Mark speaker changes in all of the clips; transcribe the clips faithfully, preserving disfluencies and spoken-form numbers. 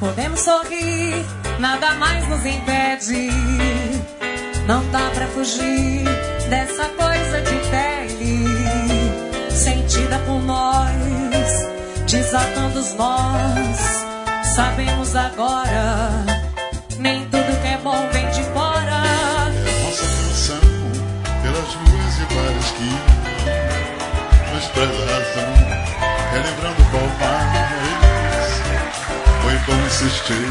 Speaker 1: Podemos sorrir, nada mais nos impede. Não dá pra fugir dessa coisa de pele, sentida por nós, desatando os nós. Sabemos agora, nem tudo que é bom vem de fora.
Speaker 2: É nossa canção, pelas ruas e bares que nos traz a razão, relembrando qual mais foi bom insistir,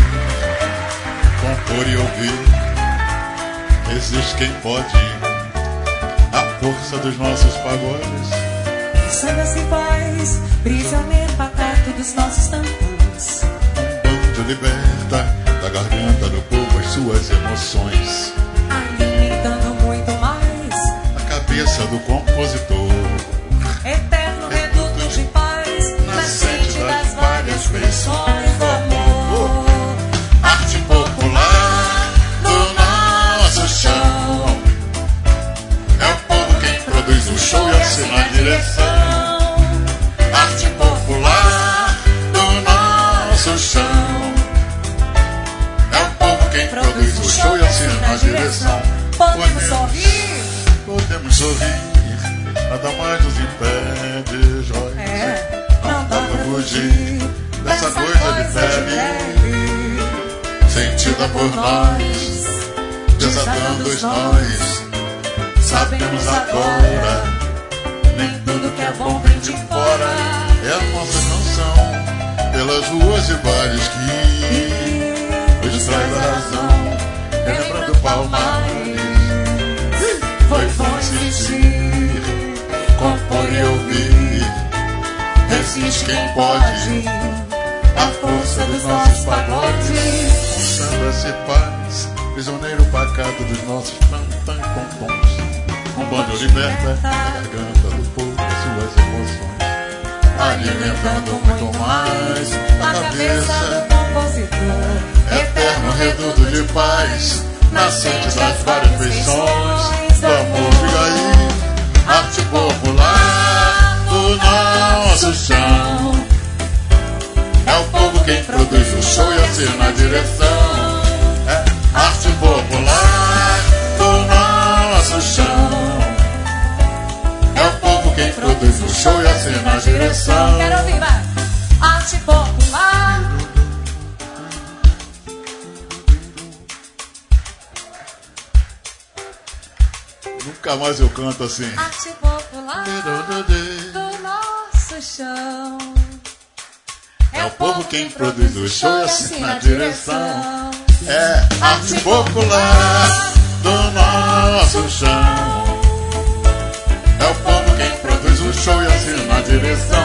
Speaker 2: compor e ouvir. Existe quem pode, a força dos nossos pagodes.
Speaker 1: O samba se faz prisioneiro pacato dos nossos tambores.
Speaker 2: Um banjo liberta da garganta do povo as suas emoções,
Speaker 1: alimentando muito mais
Speaker 2: a cabeça do compositor.
Speaker 1: Eterno reduto de paz, nascente das várias feições do amor.
Speaker 2: Arte popular do nosso chão, é o povo quem produz o show e assina a direção. Arte popular do nosso chão, é o povo quem produz o show e assina a direção.
Speaker 1: Podemos sorrir,
Speaker 2: podemos sorrir, nada mais nos impede, Joyce.
Speaker 1: É, não dá pra
Speaker 2: fugir dessa coisa de pele, sentida por nós, desatando os nós. Sabemos agora, nem tudo que é bom vem de fora. É a nossa canção, pelas ruas e bares que nos traz a razão, relembrando Palmares. Foi bom insistir, compor e ouvir. Existe quem pode, a força dos nossos pagodes. O samba se faz prisioneiro pacato dos nossos tam-tam pompons. Um bando liberta a garganta do povo e suas emoções, alimentando muito mais a cabeça
Speaker 1: do compositor.
Speaker 2: Eterno reduto de paz, nascente das várias feições do amor. Fica aí, arte popular do nosso chão, é o povo quem produz o show e assina a direção. É arte popular do nosso chão, é o povo quem produz o show e assina a direção.
Speaker 1: Quero ouvir, vai. Arte popular.
Speaker 2: Nunca mais eu canto assim.
Speaker 1: Arte popular do nosso chão,
Speaker 2: é o povo quem produz o show e assina a direção. É arte popular do nosso chão, é o povo quem produz o show e assina a direção.